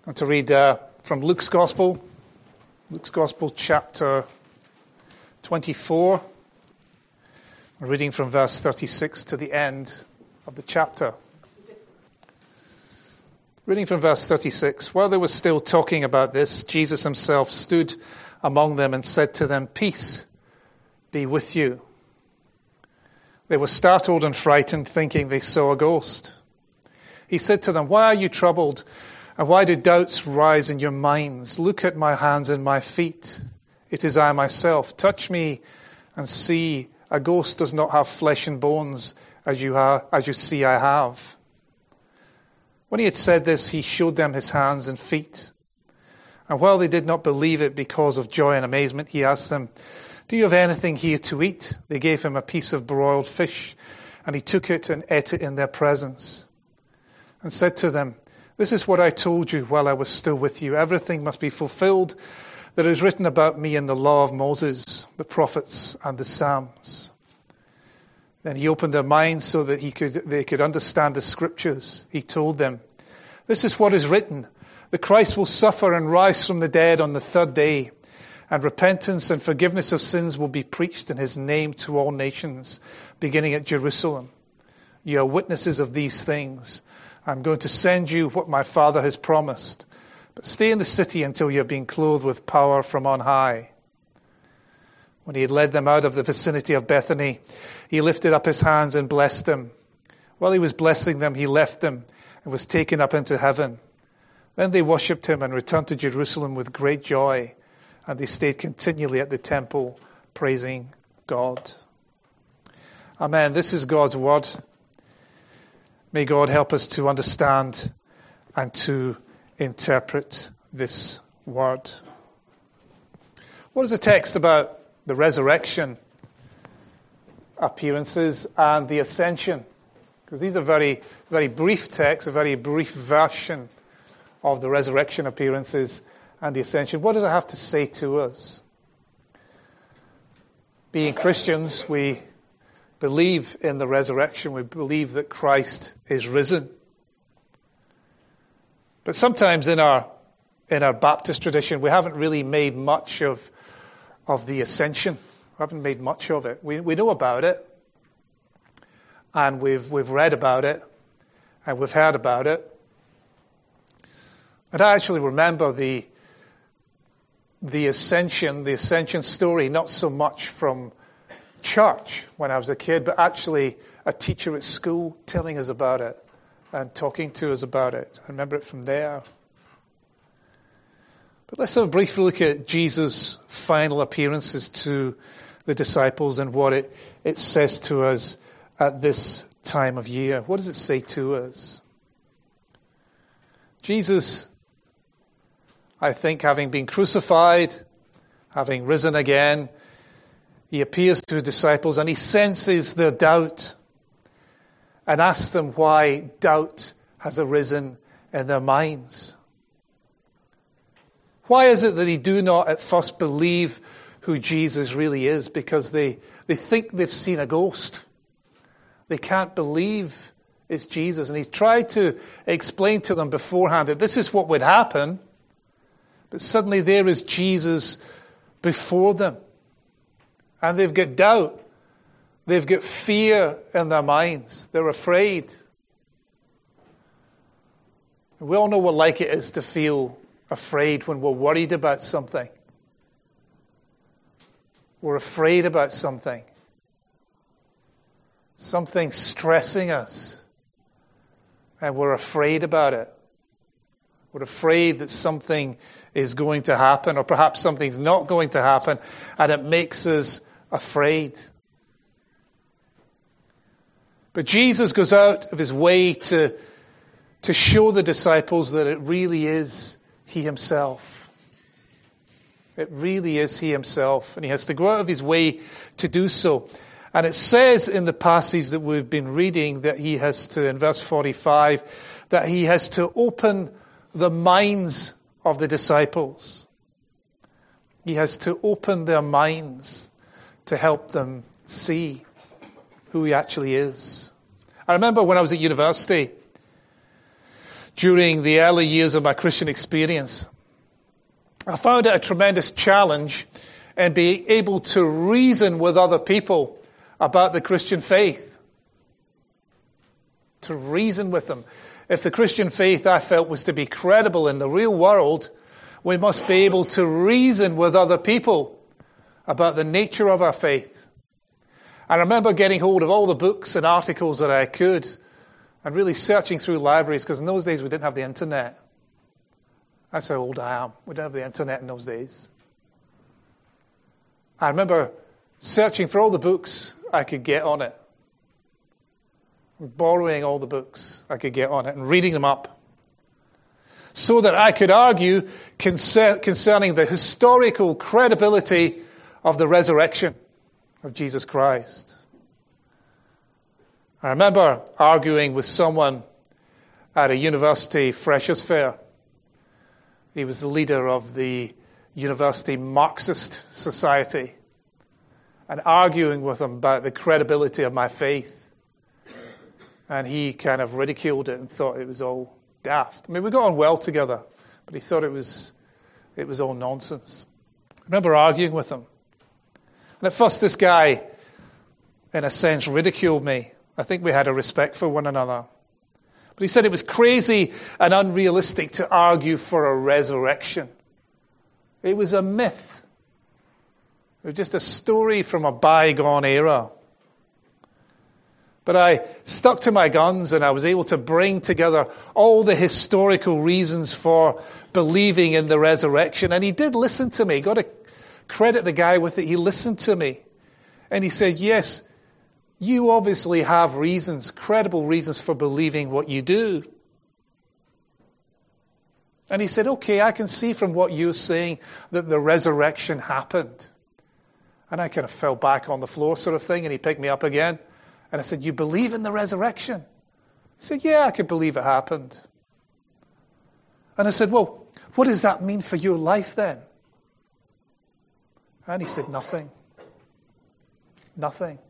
I'm going to read from Luke's Gospel chapter 24. I'm reading from verse 36 to the end of the chapter. Reading from verse 36. While they were still talking about this, Jesus himself stood among them and said to them, "Peace be with you." They were startled and frightened, thinking they saw a ghost. He said to them, "Why are you troubled? And why do doubts rise in your minds? Look at my hands and my feet. It is I myself. Touch me and see. A ghost does not have flesh and bones, as you see I have." When he had said this, he showed them his hands and feet. And while they did not believe it because of joy and amazement, he asked them, "Do you have anything here to eat?" They gave him a piece of broiled fish, and he took it and ate it in their presence, and said to them, "This is what I told you while I was still with you. Everything must be fulfilled that is written about me in the law of Moses, the prophets, and the Psalms." Then he opened their minds so that they could understand the scriptures. He told them, "This is what is written. The Christ will suffer and rise from the dead on the third day, and repentance and forgiveness of sins will be preached in his name to all nations, beginning at Jerusalem. You are witnesses of these things. I'm going to send you what my Father has promised, but stay in the city until you have been clothed with power from on high." When he had led them out of the vicinity of Bethany, he lifted up his hands and blessed them. While he was blessing them, he left them and was taken up into heaven. Then they worshipped him and returned to Jerusalem with great joy, and they stayed continually at the temple, praising God. Amen. This is God's word. May God help us to understand and to interpret this word. What is the text about the resurrection, appearances, and the ascension? Because these are very, very brief texts, a very brief version of the resurrection, appearances, and the ascension. What does it have to say to us? Being Christians, we believe in the resurrection. We believe that Christ is risen. But sometimes in our Baptist tradition, we haven't really made much of the ascension. We haven't made much of it. We know about it, and we've read about it, and we've heard about it. And I actually remember the ascension story, not so much from church when I was a kid, but actually a teacher at school telling us about it and talking to us about it. I remember it from there. But let's have a brief look at Jesus' final appearances to the disciples and what it says to us at this time of year. What does it say to us? Jesus, I think, having been crucified, having risen again, he appears to his disciples and he senses their doubt and asks them why doubt has arisen in their minds. Why is it that they do not at first believe who Jesus really is? Because they think they've seen a ghost. They can't believe it's Jesus. And he's tried to explain to them beforehand that this is what would happen. But suddenly there is Jesus before them. And they've got doubt. They've got fear in their minds. They're afraid. We all know what like it is to feel afraid when we're worried about something. We're afraid about something. Something's stressing us. And we're afraid about it. We're afraid that something is going to happen, or perhaps something's not going to happen, and it makes us afraid. But Jesus goes out of his way to show the disciples that it really is he himself. It really is he himself. And he has to go out of his way to do so. And it says in the passage that we've been reading that he has to, in verse 45, that he has to open the minds of the disciples. He has to open their minds to help them see who he actually is. I remember when I was at university, during the early years of my Christian experience. I found it a tremendous challenge in being able to reason with other people about the Christian faith. To reason with them. If the Christian faith, I felt, was to be credible in the real world, we must be able to reason with other people about the nature of our faith. I remember getting hold of all the books and articles that I could and really searching through libraries, because in those days we didn't have the internet. That's how old I am. We didn't have the internet in those days. I remember searching for all the books I could get on it. Borrowing all the books I could get on it and reading them up, so that I could argue concerning the historical credibility of the resurrection of Jesus Christ. I remember arguing with someone at a university freshers' fair. He was the leader of the University Marxist Society, and arguing with him about the credibility of my faith. And he kind of ridiculed it and thought it was all daft. I mean, we got on well together, but he thought it was all nonsense. I remember arguing with him. And at first this guy, in a sense, ridiculed me. I think we had a respect for one another. But he said it was crazy and unrealistic to argue for a resurrection. It was a myth. It was just a story from a bygone era. But I stuck to my guns, and I was able to bring together all the historical reasons for believing in the resurrection. And he did listen to me. Got to credit the guy with it. He listened to me. And he said, yes, you obviously have reasons, credible reasons for believing what you do. And he said, okay, I can see from what you're saying that the resurrection happened. And I kind of fell back on the floor sort of thing, and he picked me up again. And I said, you believe in the resurrection? He said, yeah, I could believe it happened. And I said, well, what does that mean for your life then? And he said, nothing. Nothing.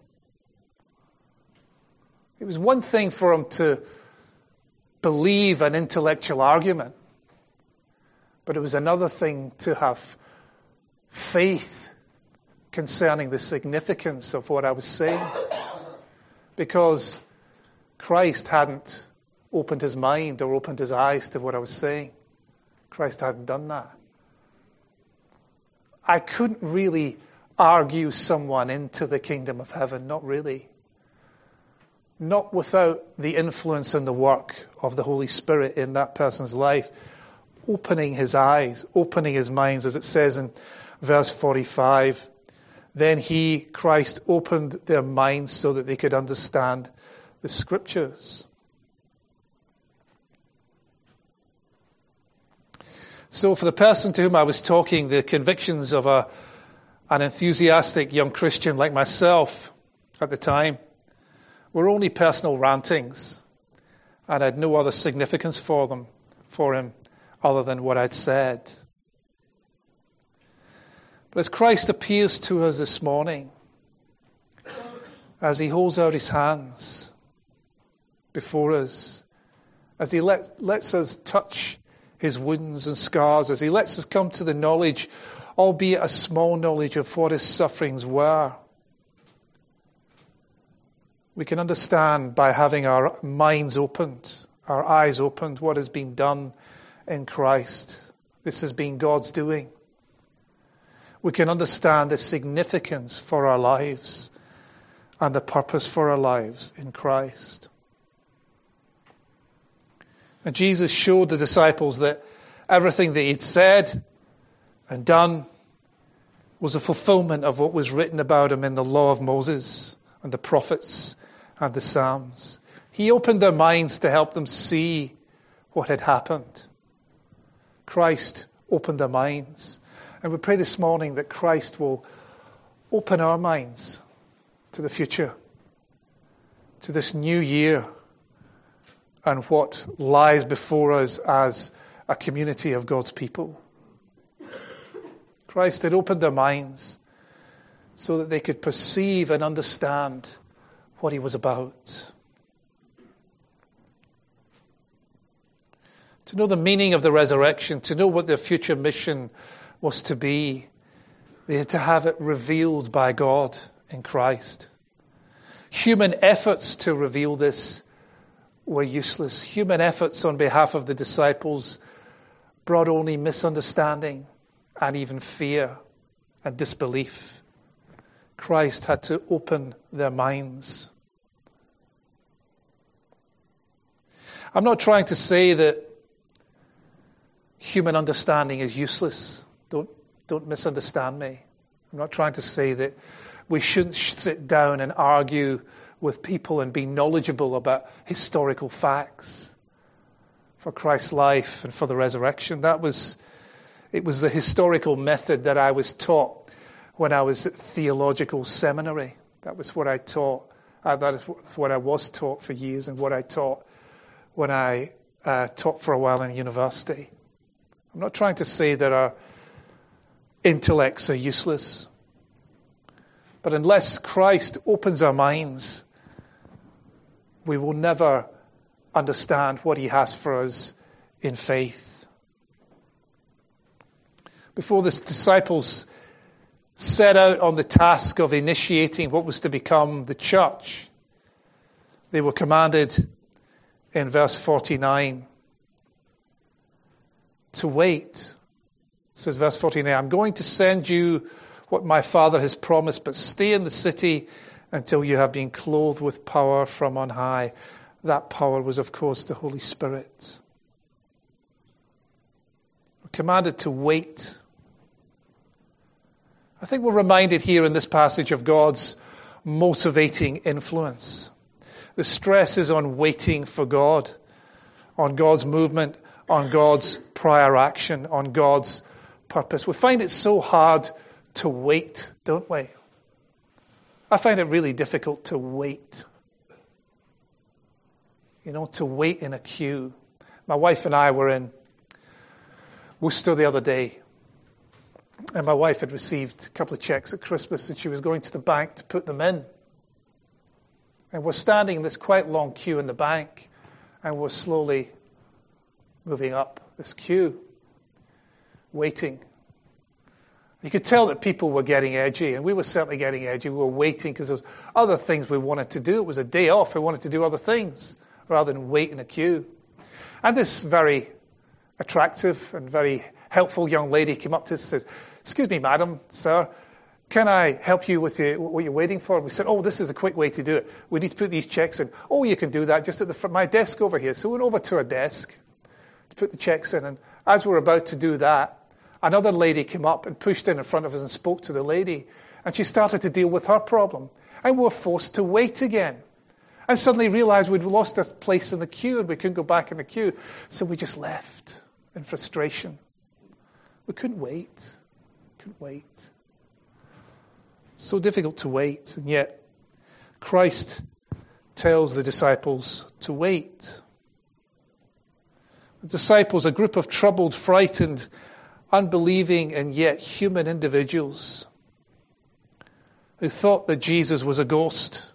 It was one thing for him to believe an intellectual argument, but it was another thing to have faith concerning the significance of what I was saying. Because Christ hadn't opened his mind or opened his eyes to what I was saying. Christ hadn't done that. I couldn't really argue someone into the kingdom of heaven, not really. Not without the influence and the work of the Holy Spirit in that person's life, opening his eyes, opening his minds, as it says in verse 45. Then he, Christ, opened their minds so that they could understand the Scriptures. So for the person to whom I was talking, the convictions of an enthusiastic young Christian like myself at the time were only personal rantings, and had no other significance for him other than what I'd said. But as Christ appears to us this morning, as he holds out his hands before us, as he lets us touch his wounds and scars, as he lets us come to the knowledge, albeit a small knowledge, of what his sufferings were, we can understand by having our minds opened, our eyes opened, what has been done in Christ. This has been God's doing. We can understand the significance for our lives and the purpose for our lives in Christ. And Jesus showed the disciples that everything that he'd said and done was a fulfillment of what was written about him in the law of Moses and the prophets and the Psalms. He opened their minds to help them see what had happened. Christ opened their minds. And we pray this morning that Christ will open our minds to the future, to this new year, and what lies before us as a community of God's people. Christ had opened their minds so that they could perceive and understand what he was about. to know the meaning of the resurrection, to know what their future mission was to be. They had to have it revealed by God in Christ. Human efforts to reveal this were useless. Human efforts on behalf of the disciples brought only misunderstanding and even fear and disbelief. Christ had to open their minds. I'm not trying to say that human understanding is useless. Don't misunderstand me. I'm not trying to say that we shouldn't sit down and argue with people and be knowledgeable about historical facts for Christ's life and for the resurrection. It was the historical method that I was taught when I was at theological seminary. That was what I taught. That is what I was taught for years, and what I taught when I taught for a while in university. I'm not trying to say that our intellects are useless. But unless Christ opens our minds, we will never understand what he has for us in faith. Before the disciples set out on the task of initiating what was to become the church, they were commanded in verse 49 to wait. It says, verse 49, I'm going to send you what my Father has promised, but stay in the city until you have been clothed with power from on high. That power was, of course, the Holy Spirit. We're commanded to wait. I think we're reminded here in this passage of God's motivating influence. The stress is on waiting for God, on God's movement, on God's prior action, on God's purpose. We find it so hard to wait, don't we? I find it really difficult to wait. To wait in a queue. My wife and I were in Worcester the other day, and my wife had received a couple of checks at Christmas, and she was going to the bank to put them in. And we're standing in this quite long queue in the bank, and we're slowly moving up this queue, waiting. You could tell that people were getting edgy, and we were certainly getting edgy. We were waiting because there was other things we wanted to do. It was a day off. We wanted to do other things rather than wait in a queue. And this very attractive and very helpful young lady came up to us and said, "Excuse me, madam, sir, can I help you with what you're waiting for?" And we said, "Oh, this is a quick way to do it. We need to put these checks in." "Oh, you can do that just at the front, my desk over here." So we went over to our desk to put the checks in. And as we were about to do that, another lady came up and pushed in front of us and spoke to the lady. And she started to deal with her problem. And we were forced to wait again. And suddenly realized we'd lost our place in the queue and we couldn't go back in the queue. So we just left in frustration. We couldn't wait. Couldn't wait. So difficult to wait. And yet, Christ tells the disciples to wait. The disciples, a group of troubled, frightened, unbelieving, and yet human individuals who thought that Jesus was a ghost,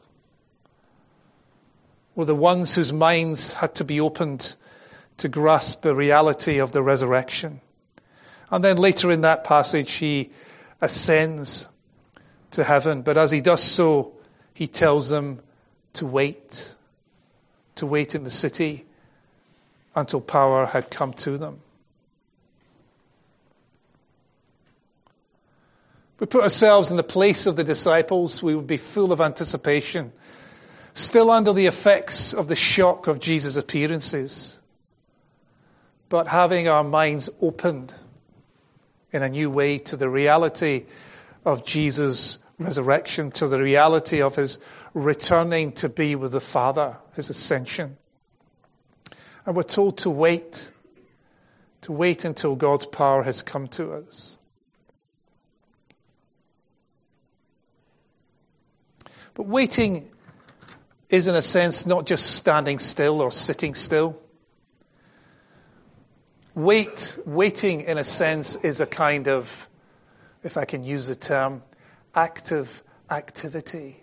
were the ones whose minds had to be opened to grasp the reality of the resurrection. And then later in that passage, he ascends to heaven. But as he does so, he tells them to wait in the city until power had come to them. If we put ourselves in the place of the disciples, we would be full of anticipation, still under the effects of the shock of Jesus' appearances, but having our minds opened in a new way to the reality of Jesus' resurrection, to the reality of his returning to be with the Father, his ascension. And we're told to wait until God's power has come to us. But waiting is, in a sense, not just standing still or sitting still. Waiting, in a sense, is a kind of, if I can use the term, active activity.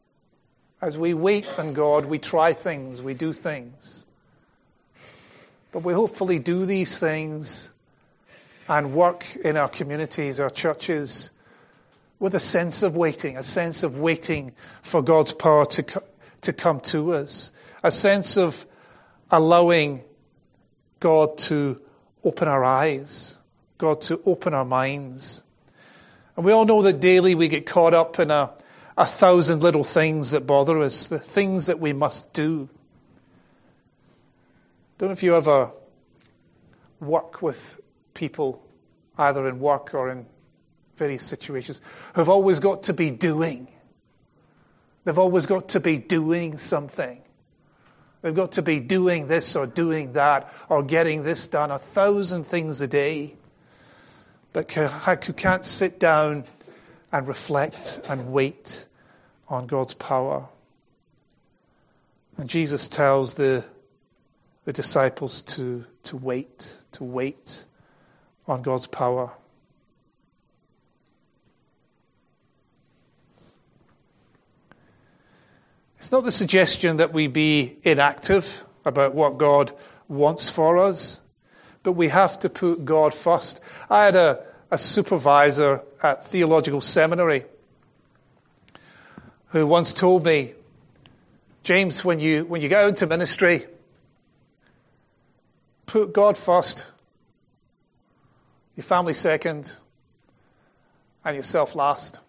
As we wait on God, we try things, we do things. But we hopefully do these things and work in our communities, our churches, with a sense of waiting for God's power to come to us, a sense of allowing God to open our eyes, God to open our minds. And we all know that daily we get caught up in a thousand little things that bother us, the things that we must do. Don't know if you ever work with people, either in work or in various situations, who've always got to be doing. They've always got to be doing something. They've got to be doing this or doing that or getting this done, 1,000 things a day. But who can't sit down and reflect and wait on God's power. And Jesus tells the disciples to wait on God's power. It's not the suggestion that we be inactive about what God wants for us, but we have to put God first. I had a supervisor at theological seminary who once told me, James, when you get out into ministry, put God first, your family second, and yourself last.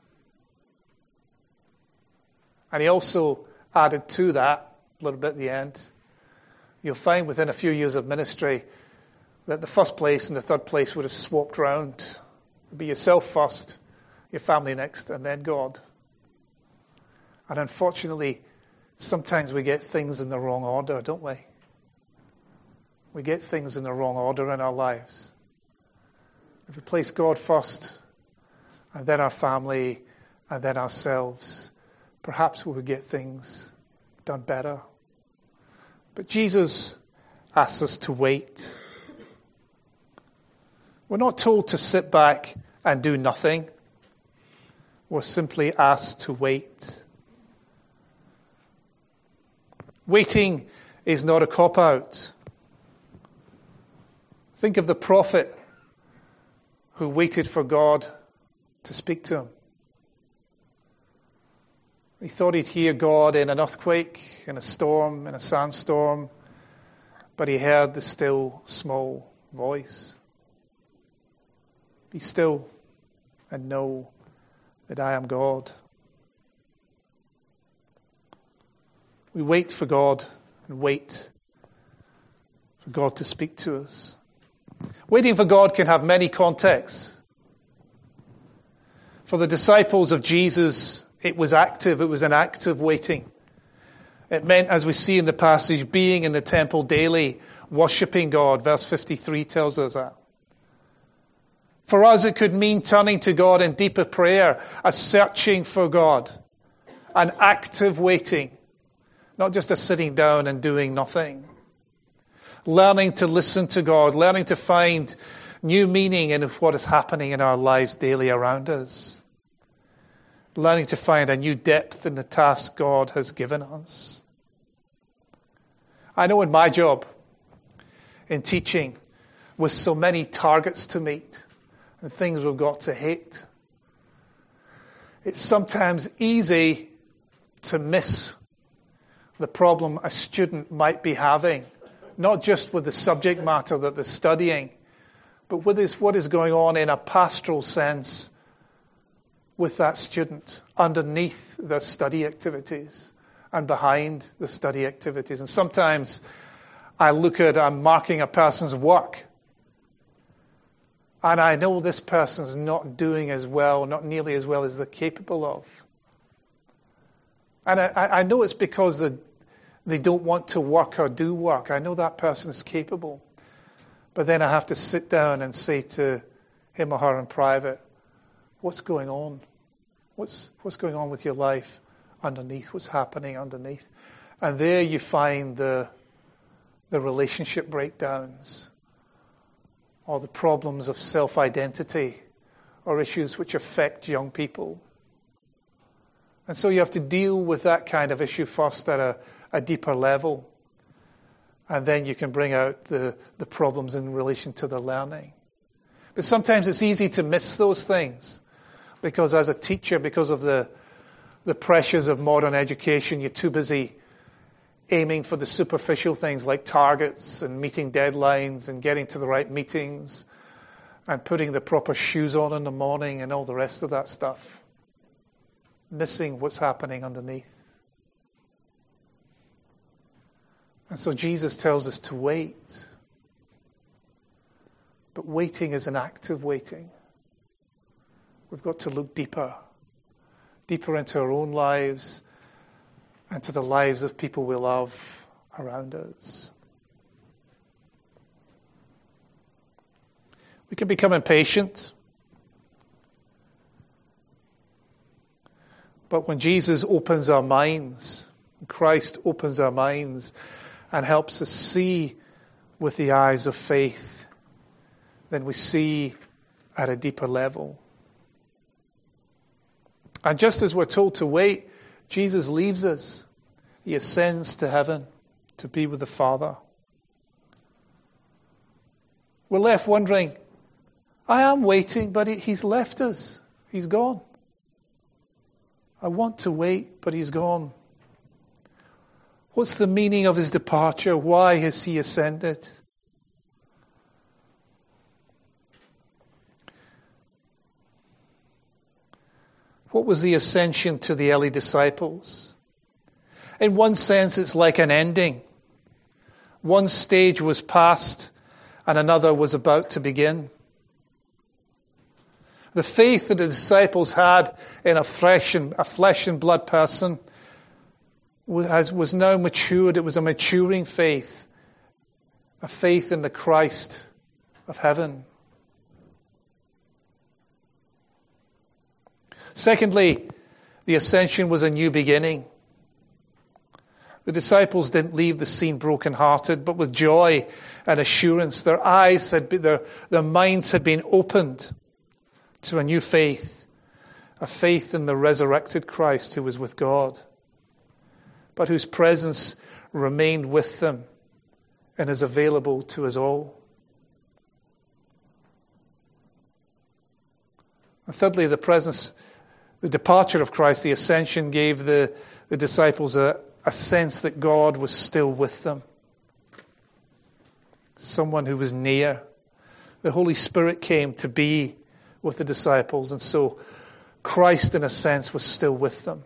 And he also added to that, a little bit at the end, you'll find within a few years of ministry that the first place and the third place would have swapped round. It would be yourself first, your family next, and then God. And unfortunately, sometimes we get things in the wrong order, don't we? We get things in the wrong order in our lives. If we place God first, and then our family, and then ourselves, perhaps we would get things done better. But Jesus asks us to wait. We're not told to sit back and do nothing. We're simply asked to wait. Waiting is not a cop-out. Think of the prophet who waited for God to speak to him. He thought he'd hear God in an earthquake, in a storm, in a sandstorm, but he heard the still, small voice. Be still and know that I am God. We wait for God and wait for God to speak to us. Waiting for God can have many contexts. For the disciples of Jesus, it was active. It was an active waiting. It meant, as we see in the passage, being in the temple daily, worshipping God. Verse 53 tells us that. For us, it could mean turning to God in deeper prayer, a searching for God, an active waiting, not just a sitting down and doing nothing. Learning to listen to God, learning to find new meaning in what is happening in our lives daily around us. Learning to find a new depth in the task God has given us. I know in my job, in teaching, with so many targets to meet and things we've got to hit, it's sometimes easy to miss the problem a student might be having, not just with the subject matter that they're studying, but with what is going on in a pastoral sense with that student underneath their study activities and behind the study activities. And sometimes I'm marking a person's work, and I know this person's not doing as well, not nearly as well as they're capable of. And I know it's because they don't want to work or do work. I know that person is capable. But then I have to sit down and say to him or her in private, what's going on? What's going on with your life underneath? What's happening underneath? And there you find the relationship breakdowns or the problems of self-identity or issues which affect young people. And so you have to deal with that kind of issue first at a deeper level. And then you can bring out the problems in relation to the learning. But sometimes it's easy to miss those things because as a teacher, because of the pressures of modern education, you're too busy aiming for the superficial things like targets and meeting deadlines and getting to the right meetings and putting the proper shoes on in the morning and all the rest of that stuff, missing what's happening underneath. And so Jesus tells us to wait. But waiting is an active waiting. We've got to look deeper into our own lives and to the lives of people we love around us. We can become impatient. But when Jesus opens our minds, Christ opens our minds and helps us see with the eyes of faith, then we see at a deeper level. And just as we're told to wait, Jesus leaves us. He ascends to heaven to be with the Father. We're left wondering, I am waiting, but he's left us. He's gone. I want to wait, but he's gone. What's the meaning of his departure? Why has he ascended? What was the ascension to the early disciples? In one sense, it's like an ending. One stage was past and another was about to begin. The faith that the disciples had in a flesh and blood person was now matured. It was a maturing faith, a faith in the Christ of heaven. Secondly, the ascension was a new beginning. The disciples didn't leave the scene brokenhearted, but with joy and assurance. Their eyes had been, their minds had been opened to a new faith, a faith in the resurrected Christ who was with God, but whose presence remained with them and is available to us all. And thirdly, the departure of Christ, the ascension, gave the disciples a sense that God was still with them. Someone who was near. The Holy Spirit came to be with the disciples, and so Christ, in a sense, was still with them.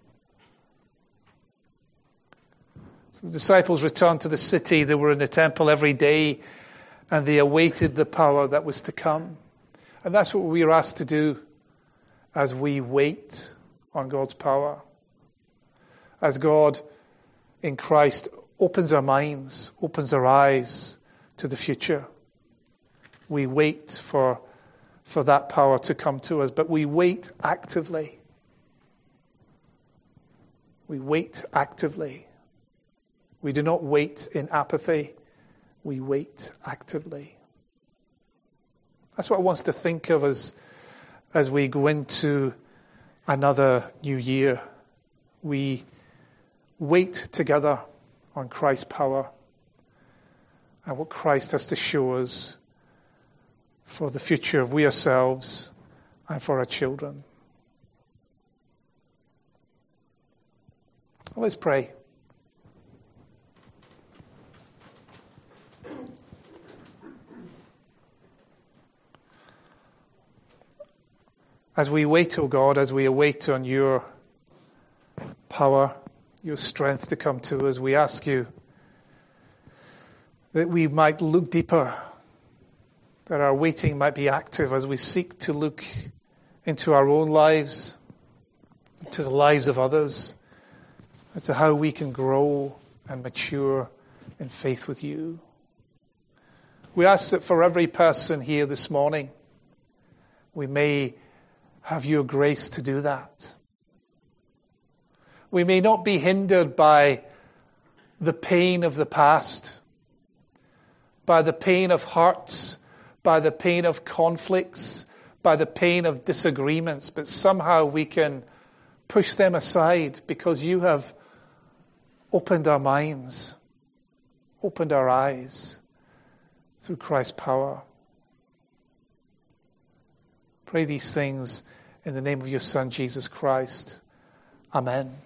So the disciples returned to the city. They were in the temple every day, and they awaited the power that was to come. And that's what we are asked to do as we wait on God's power. As God in Christ opens our minds, opens our eyes to the future. We wait for that power to come to us, but we wait actively. We wait actively. We do not wait in apathy. We wait actively. That's what I want us to think of as we go into another new year. We wait together on Christ's power and what Christ has to show us for the future of we ourselves and for our children. Let's pray. As we wait, O God, as we await on your power, your strength to come to us, we ask you that we might look deeper, that our waiting might be active as we seek to look into our own lives, into the lives of others, and to how we can grow and mature in faith with you. We ask that for every person here this morning, we may have your grace to do that. We may not be hindered by the pain of the past, by the pain of hurts, by the pain of conflicts, by the pain of disagreements, but somehow we can push them aside because you have opened our minds, opened our eyes through Christ's power. Pray these things in the name of your Son, Jesus Christ. Amen.